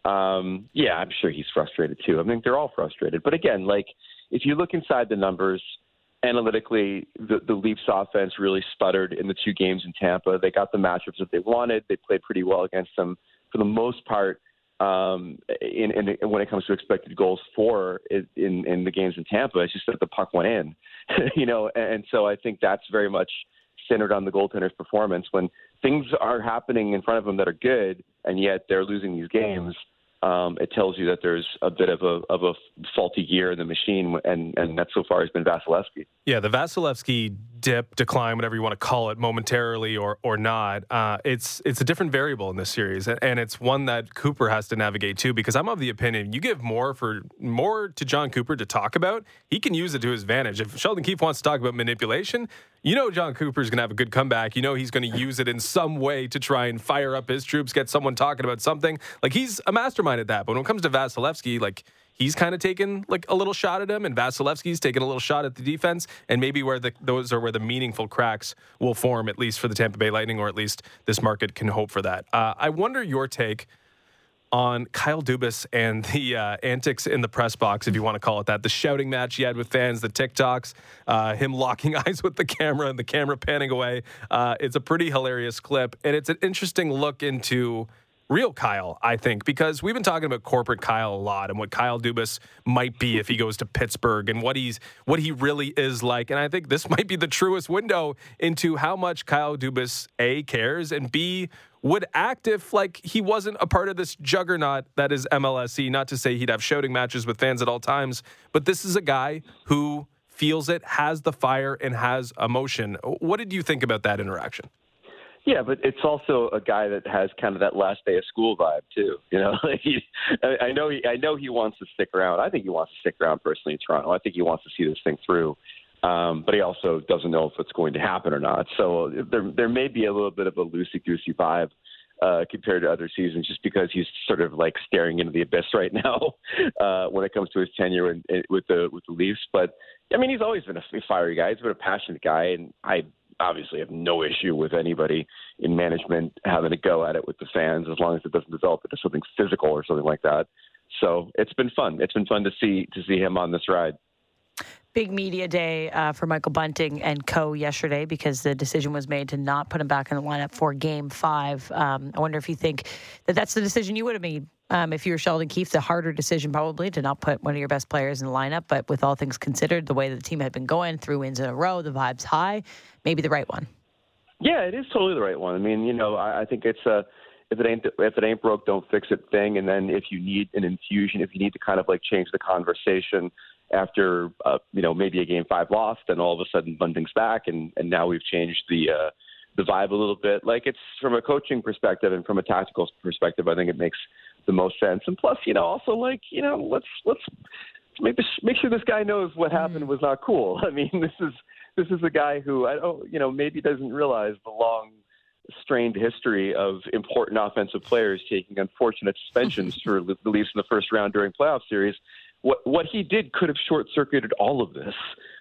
[SPEAKER 6] Um, yeah, I'm sure he's frustrated too. I mean, they're all frustrated. But again, like if you look inside the numbers, analytically, the, the Leafs offense really sputtered in the two games in Tampa. They got the matchups that they wanted. They played pretty well against them for the most part. Um, in, in, when it comes to expected goals for in, in the games in Tampa, it's just that the puck went in, you know, and, and so I think that's very much centered on the goaltender's performance. When things are happening in front of them that are good, and yet they're losing these games, um, it tells you that there's a bit of a of a faulty gear in the machine, and, and that so far has been Vasilevskiy.
[SPEAKER 1] Yeah, the Vasilevskiy dip, decline, whatever you want to call it, momentarily or or not, uh, it's it's a different variable in this series, and it's one that Cooper has to navigate too. Because I'm of the opinion you give more for more to John Cooper to talk about, he can use it to his advantage. If Sheldon Keefe wants to talk about manipulation, you know John Cooper's going to have a good comeback. You know he's going to use it in some way to try and fire up his troops, get someone talking about something. Like he's a mastermind at that. But when it comes to Vasilevskiy, like. He's kind of taken like a little shot at him, and Vasilevsky's taken a little shot at the defense, and maybe where the those are where the meaningful cracks will form, at least for the Tampa Bay Lightning, or at least this market can hope for that. Uh, I wonder your take on Kyle Dubas and the uh, antics in the press box, if you want to call it that, the shouting match he had with fans, the TikToks, uh, him locking eyes with the camera and the camera panning away. Uh, it's a pretty hilarious clip, and it's an interesting look into real Kyle, I think, because we've been talking about corporate Kyle a lot and what Kyle Dubas might be if he goes to Pittsburgh and what he's what he really is like. And I think this might be the truest window into how much Kyle Dubas, A, cares, and B, would act if like he wasn't a part of this juggernaut that is M L S E. Not to say he'd have shouting matches with fans at all times, but this is a guy who feels it, has the fire, and has emotion. What did you think about that interaction?
[SPEAKER 6] Yeah, but it's also a guy that has kind of that last day of school vibe too. You know, he, I know he, I know he wants to stick around. I think he wants to stick around personally in Toronto. I think he wants to see this thing through. Um, but he also doesn't know if it's going to happen or not. So there there may be a little bit of a loosey-goosey vibe uh, compared to other seasons, just because he's sort of like staring into the abyss right now uh, when it comes to his tenure in, in, with the with the Leafs. But I mean, he's always been a fiery guy. He's been a passionate guy, and I obviously have no issue with anybody in management having a go at it with the fans, as long as it doesn't develop into something physical or something like that. So it's been fun. It's been fun to see to see him on this ride.
[SPEAKER 2] Big media day uh, for Michael Bunting and co yesterday, because the decision was made to not put him back in the lineup for Game Five. Um, I wonder if you think that that's the decision you would have made um, if you were Sheldon Keefe. The harder decision probably to not put one of your best players in the lineup, but with all things considered, the way that the team had been going, three wins in a row, the vibe's high, maybe the right one.
[SPEAKER 6] Yeah, it is totally the right one. I mean, you know, I, I think it's a if it ain't if it ain't broke, don't fix it thing. And then if you need an infusion, if you need to kind of like change the conversation after, uh, you know, maybe a game five loss, then all of a sudden Bunting's back, and, and now we've changed the uh, the vibe a little bit. Like, it's from a coaching perspective and from a tactical perspective, I think it makes the most sense. And plus, you know, also like, you know, let's let's make this, make sure this guy knows what happened was not cool. I mean, this is this is a guy who I don't, you know, maybe doesn't realize the long, strained history of important offensive players taking unfortunate suspensions for the Leafs in the first round during playoff series. What what he did could have short-circuited all of this.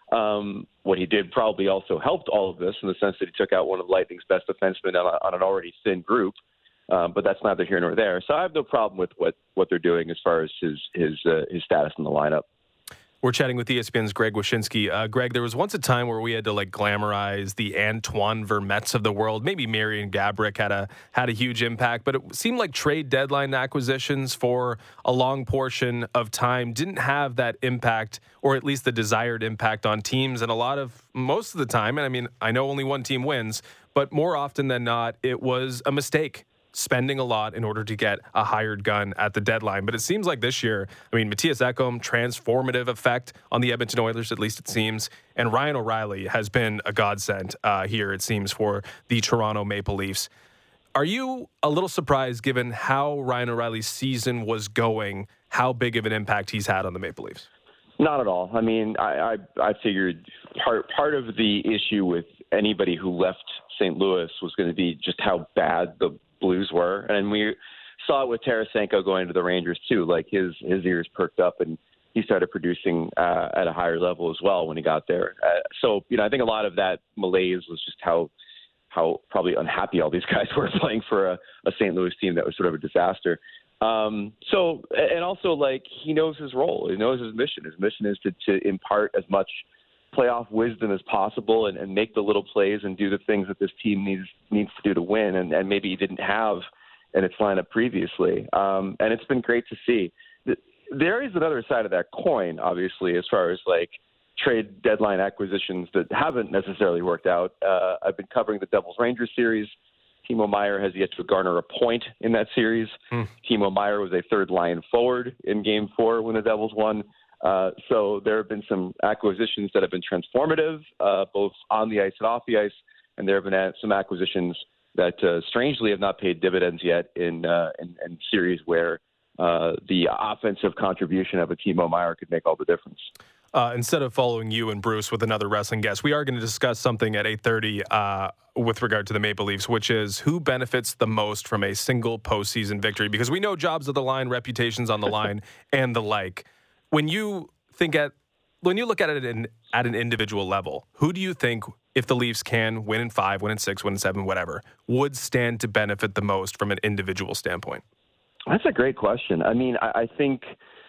[SPEAKER 6] Um, what he did probably also helped all of this in the sense that he took out one of Lightning's best defensemen on, a, on an already thin group. Um, but that's neither here nor there. So I have no problem with what, what they're doing as far as his his uh, his status in the lineup.
[SPEAKER 1] We're chatting with E S P N's Greg Wyshynski. Uh, Greg, there was once a time where we had to like glamorize the Antoine Vermettes of the world. Maybe Marian Gaborik had a had a huge impact, but it seemed like trade deadline acquisitions for a long portion of time didn't have that impact, or at least the desired impact on teams. And a lot of most of the time, and I mean, I know only one team wins, but more often than not, it was a mistake. Spending a lot in order to get a hired gun at the deadline. But it seems like this year, I mean, Matthias Ekholm, transformative effect on the Edmonton Oilers, at least it seems. And Ryan O'Reilly has been a godsend uh, here, it seems, for the Toronto Maple Leafs. Are you a little surprised, given how Ryan O'Reilly's season was going, how big of an impact he's had on the Maple Leafs?
[SPEAKER 6] Not at all. I mean, I, I, I figured part part of the issue with anybody who left Saint Louis was going to be just how bad the Blues were, and we saw it with Tarasenko going to the Rangers too. Like his his ears perked up, and he started producing uh, at a higher level as well when he got there. Uh, so you know, I think a lot of that malaise was just how how probably unhappy all these guys were playing for a, a Saint Louis team that was sort of a disaster. Um, so and also like he knows his role, he knows his mission. His mission is to to impart as much playoff wisdom as possible and, and make the little plays and do the things that this team needs needs to do to win, and, and maybe he didn't have in its lineup previously. Um, and it's been great to see. There is another side of that coin, obviously, as far as like trade deadline acquisitions that haven't necessarily worked out. Uh, I've been covering the Devils Rangers series. Timo Meier has yet to garner a point in that series. Hmm. Timo Meier was a third line forward in Game Four when the Devils won. Uh, so there have been some acquisitions that have been transformative, uh, both on the ice and off the ice, and there have been some acquisitions that uh, strangely have not paid dividends yet in, uh, in, in series where uh, the offensive contribution of a Timo Meier could make all the difference.
[SPEAKER 1] Uh, instead of following you and Bruce with another wrestling guest, we are going to discuss something at eight thirty uh, with regard to the Maple Leafs, which is who benefits the most from a single postseason victory, because we know jobs on the line, reputations on the line, and the like. When you think at, when you look at it in, at an individual level, who do you think, if the Leafs can win in five, win in six, win in seven, whatever, would stand to benefit the most from an individual standpoint?
[SPEAKER 6] That's a great question. I mean, I, I think,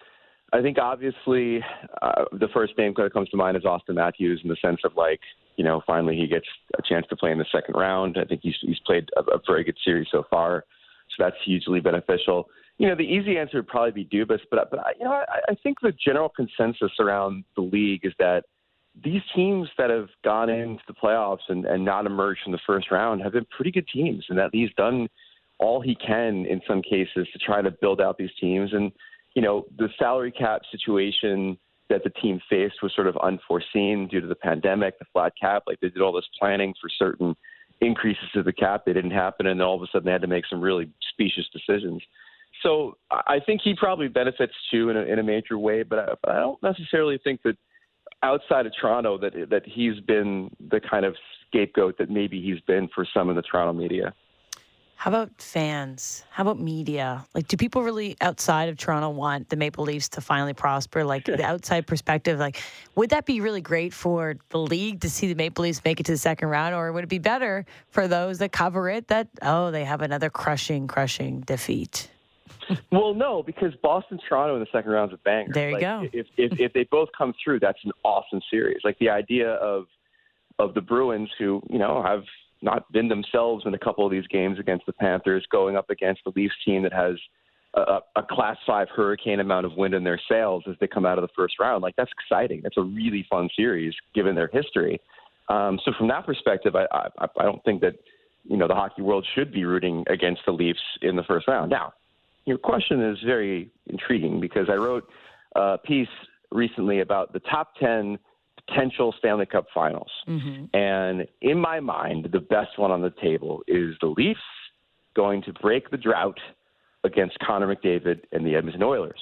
[SPEAKER 6] I think obviously uh, the first name that comes to mind is Auston Matthews, in the sense of like, you know, finally he gets a chance to play in the second round. I think he's he's played a, a very good series so far, so that's hugely beneficial. You know, the easy answer would probably be Dubas, but but you know, I, I think the general consensus around the league is that these teams that have gone into the playoffs and, and not emerged from the first round have been pretty good teams, and that he's done all he can in some cases to try to build out these teams. And you know, the salary cap situation that the team faced was sort of unforeseen due to the pandemic, the flat cap. Like they did all this planning for certain increases to the cap, they didn't happen, and then all of a sudden they had to make some really specious decisions. So I think he probably benefits too in a, in a major way, but I, but I don't necessarily think that outside of Toronto that that he's been the kind of scapegoat that maybe he's been for some of the Toronto media.
[SPEAKER 2] How about fans? How about media? Like, do people really outside of Toronto want the Maple Leafs to finally prosper? Like, the outside perspective, like, would that be really great for the league to see the Maple Leafs make it to the second round? Or would it be better for those that cover it that, oh, they have another crushing, crushing defeat?
[SPEAKER 6] Well, no, because Boston, Toronto in the second round is a banger.
[SPEAKER 2] There you
[SPEAKER 6] like,
[SPEAKER 2] go.
[SPEAKER 6] If, if if they both come through, that's an awesome series. Like the idea of of the Bruins, who you know have not been themselves in a couple of these games against the Panthers, going up against the Leafs team that has a, a Class Five hurricane amount of wind in their sails as they come out of the first round. Like that's exciting. That's a really fun series given their history. Um, so from that perspective, I, I I don't think that you know the hockey world should be rooting against the Leafs in the first round. Now, your question is very intriguing because I wrote a piece recently about the top ten potential Stanley Cup finals. Mm-hmm. And in my mind, the best one on the table is the Leafs going to break the drought against Connor McDavid and the Edmonton Oilers.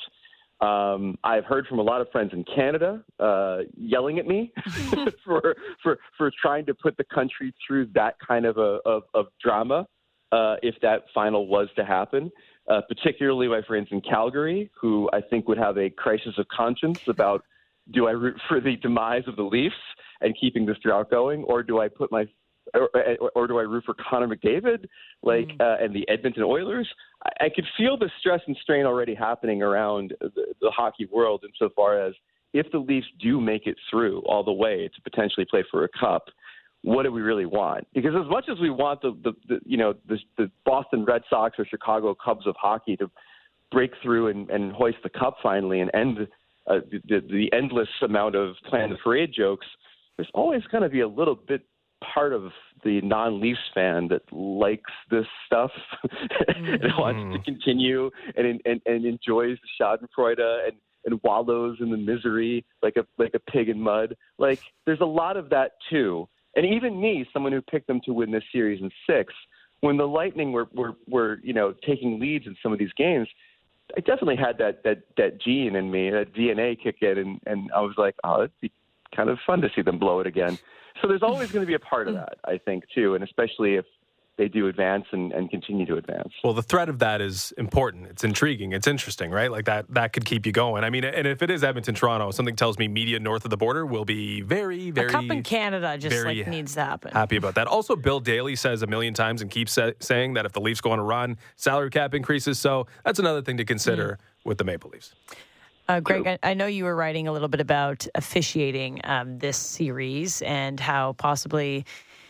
[SPEAKER 6] Um, I've heard from a lot of friends in Canada uh, yelling at me for, for for trying to put the country through that kind of a of, of drama uh, if that final was to happen. Uh, particularly my friends in Calgary, who I think would have a crisis of conscience about, do I root for the demise of the Leafs and keeping this drought going, or do I put my, or, or, or do I root for Connor McDavid, like, mm. uh, and the Edmonton Oilers? I, I could feel the stress and strain already happening around the, the hockey world insofar as if the Leafs do make it through all the way to potentially play for a cup, what do we really want? Because as much as we want the, the, the you know, the, the Boston Red Sox or Chicago Cubs of hockey to break through and, and hoist the cup finally and end uh, the, the endless amount of plan the parade jokes, there's always going to be a little bit part of the non-Leafs fan that likes this stuff and wants to continue and, and, and enjoys the Schadenfreude and, and wallows in the misery like a like a pig in mud. Like, there's a lot of that too. And even me, someone who picked them to win this series in six, when the Lightning were, were, were you know, taking leads in some of these games, I definitely had that that that gene in me, that D N A kick in, and, and I was like, oh, it'd be kind of fun to see them blow it again. So there's always going to be a part of that, I think, too, and especially if they do advance and, and continue to advance.
[SPEAKER 1] Well, the threat of that is important. It's intriguing. It's interesting, right? Like that that could keep you going. I mean, and if it is Edmonton, Toronto, something tells me media north of the border will be very, very...
[SPEAKER 2] A cup in Canada just like needs to happen.
[SPEAKER 1] Happy about that. Also, Bill Daly says a million times and keeps sa- saying that if the Leafs go on a run, salary cap increases. So that's another thing to consider mm. with the Maple Leafs.
[SPEAKER 2] Uh, Greg, I, I know you were writing a little bit about officiating um, this series and how possibly...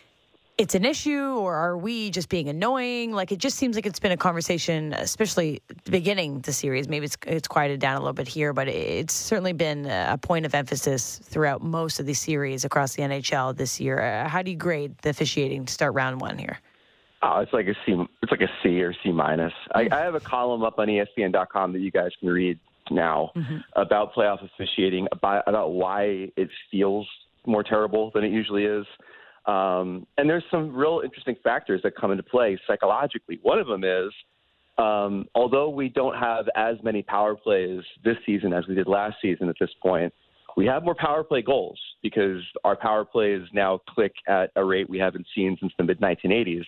[SPEAKER 2] it's an issue, or are we just being annoying? Like, it just seems like it's been a conversation, especially at the beginning of the series. Maybe it's it's quieted down a little bit here, but it's certainly been a point of emphasis throughout most of these series across the N H L this year. Uh, how do you grade the officiating to start round one here?
[SPEAKER 6] Oh, it's like a C. It's like a C or C minus. I, I have a column up on E S P N dot com that you guys can read now mm-hmm. about playoff officiating, about, about why it feels more terrible than it usually is. Um, and there's some real interesting factors that come into play psychologically. One of them is, um, although we don't have as many power plays this season as we did last season at this point, we have more power play goals because our power plays now click at a rate we haven't seen since the mid nineteen eighties.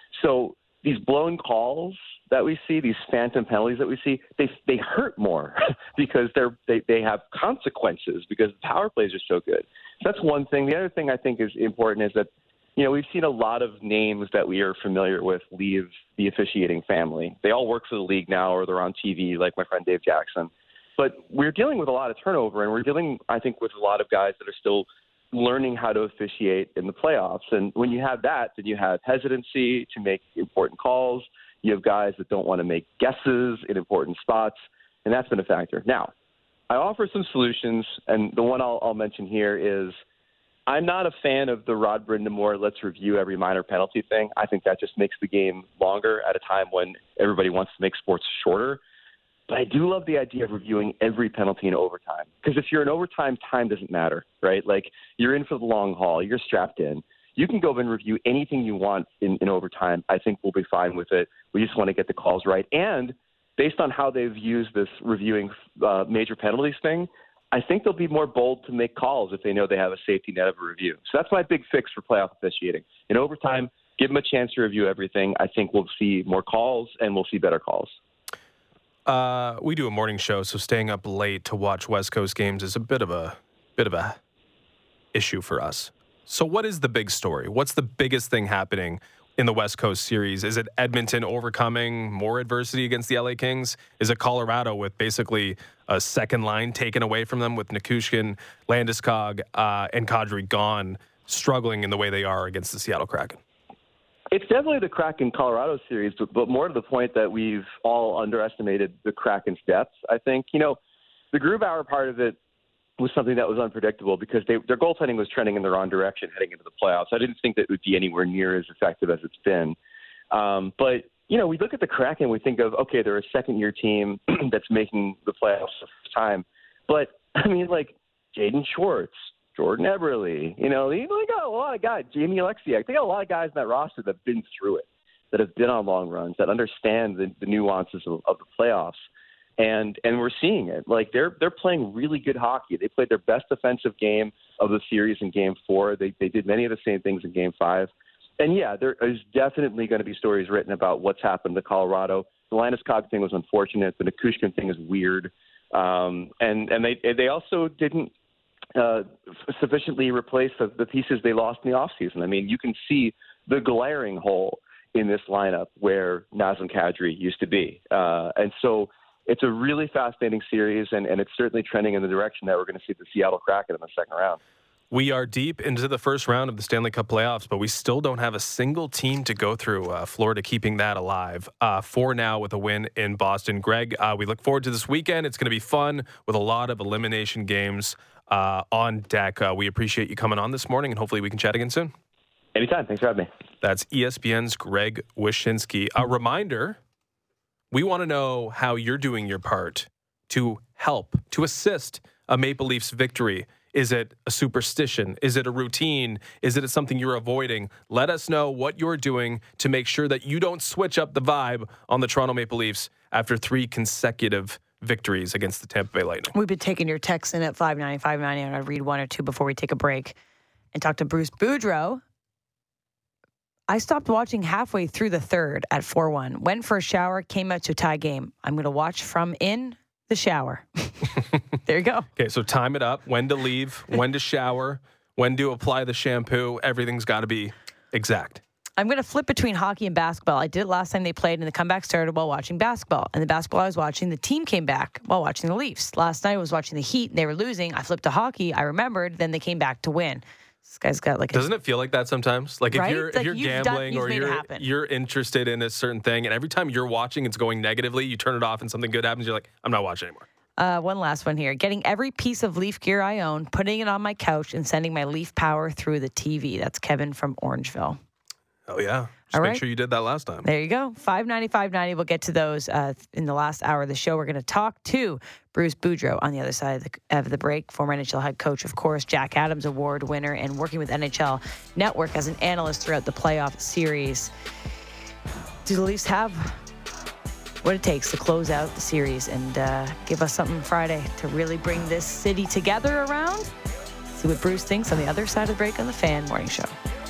[SPEAKER 6] So these blown calls that we see, these phantom penalties that we see, they they hurt more because they're they, they have consequences because the power plays are so good. So that's one thing. The other thing I think is important is that, you know, we've seen a lot of names that we are familiar with leave the officiating family. They all work for the league now or they're on T V, like my friend Dave Jackson. But we're dealing with a lot of turnover, and we're dealing, I think, with a lot of guys that are still learning how to officiate in the playoffs. And when you have that, then you have hesitancy to make important calls. You have guys that don't want to make guesses in important spots, and that's been a factor. Now, I offer some solutions, and the one I'll, I'll mention here is I'm not a fan of the Rod Brindamore let's review every minor penalty thing. I think that just makes the game longer at a time when everybody wants to make sports shorter. But I do love the idea of reviewing every penalty in overtime. Because if you're in overtime, time doesn't matter, right? Like, you're in for the long haul. You're strapped in. You can go and review anything you want in, in overtime. I think we'll be fine with it. We just want to get the calls right. And based on how they've used this reviewing uh, major penalties thing, I think they'll be more bold to make calls if they know they have a safety net of a review. So that's my big fix for playoff officiating. In overtime, give them a chance to review everything. I think we'll see more calls and we'll see better calls.
[SPEAKER 1] Uh, we do a morning show, so staying up late to watch West Coast games is a bit of a bit of a issue for us. So what is the big story? What's the biggest thing happening in the West Coast series? Is it Edmonton overcoming more adversity against the L A Kings? Is it Colorado with basically a second line taken away from them with Nichushkin, Landeskog, uh, and Kadri gone, struggling in the way they are against the Seattle Kraken?
[SPEAKER 6] It's definitely the Kraken-Colorado series, but, but more to the point that we've all underestimated the Kraken's depth, I think. You know, the Grubauer part of it was something that was unpredictable because they, their goaltending was trending in the wrong direction heading into the playoffs. I didn't think that it would be anywhere near as effective as it's been. Um, but, you know, we look at the Kraken, we think of, okay, they're a second-year team that's making the playoffs the first time. But, I mean, like, Jaden Schwartz, Jordan Eberle, you know, they, they got a lot of guys, Jamie Alexiak, they got a lot of guys in that roster that have been through it, that have been on long runs, that understand the, the nuances of, of the playoffs. And and we're seeing it. Like, they're they're playing really good hockey. They played their best defensive game of the series in Game Four. They they did many of the same things in Game Five. And yeah, there is definitely going to be stories written about what's happened to Colorado. The Landeskog thing was unfortunate. The Nichushkin thing is weird. Um, and and they they also didn't uh, sufficiently replace the, the pieces they lost in the offseason. I mean, you can see the glaring hole in this lineup where Nazem Kadri used to be. Uh, and so it's a really fascinating series, and, and it's certainly trending in the direction that we're going to see the Seattle Kraken in the second round.
[SPEAKER 1] We are deep into the first round of the Stanley Cup playoffs, but we still don't have a single team to go through. Uh, Florida keeping that alive uh, for now with a win in Boston. Greg, uh, we look forward to this weekend. It's going to be fun with a lot of elimination games uh, on deck. Uh, we appreciate you coming on this morning, and hopefully we can chat again soon.
[SPEAKER 6] Anytime. Thanks for having me.
[SPEAKER 1] That's E S P N's Greg Wyshynski. A reminder, we want to know how you're doing your part to help, to assist a Maple Leafs victory. Is it a superstition? Is it a routine? Is it something you're avoiding? Let us know what you're doing to make sure that you don't switch up the vibe on the Toronto Maple Leafs after three consecutive victories against the Tampa Bay Lightning.
[SPEAKER 2] We've been taking your texts in at five ninety, five ninety, and I'll read one or two before we take a break and talk to Bruce Boudreau. I stopped watching halfway through the third at four one. Went for a shower, came out to a tie game. I'm going to watch from in the shower. There you go.
[SPEAKER 1] Okay, so time it up. When to leave, when to shower, when to apply the shampoo. Everything's got to be exact.
[SPEAKER 2] I'm going to flip between hockey and basketball. I did it last time they played, and the comeback started while watching basketball. And the basketball I was watching, the team came back while watching the Leafs. Last night I was watching the Heat, and they were losing. I flipped to hockey. I remembered. Then they came back to win. This guy's got like a,
[SPEAKER 1] doesn't it feel like that sometimes? Like if
[SPEAKER 2] right?
[SPEAKER 1] you're
[SPEAKER 2] like
[SPEAKER 1] if you're gambling
[SPEAKER 2] done,
[SPEAKER 1] or you're you're interested in a certain thing, and every time you're watching it's going negatively, you turn it off and something good happens, you're like, I'm not watching anymore.
[SPEAKER 2] Uh, one last one here. Getting every piece of Leaf gear I own, putting it on my couch, and sending my Leaf power through the T V. That's Kevin from Orangeville.
[SPEAKER 1] Oh, yeah. Just
[SPEAKER 2] All
[SPEAKER 1] make
[SPEAKER 2] right.
[SPEAKER 1] sure you did that last time.
[SPEAKER 2] There you go. five ninety, five ninety. We'll get to those uh, in the last hour of the show. We're going to talk to Bruce Boudreau on the other side of the, of the break. Former N H L head coach, of course, Jack Adams Award winner, and working with N H L Network as an analyst throughout the playoff series. Do the Leafs have what it takes to close out the series and uh, give us something Friday to really bring this city together around? See what Bruce thinks on the other side of the break on the Fan Morning Show.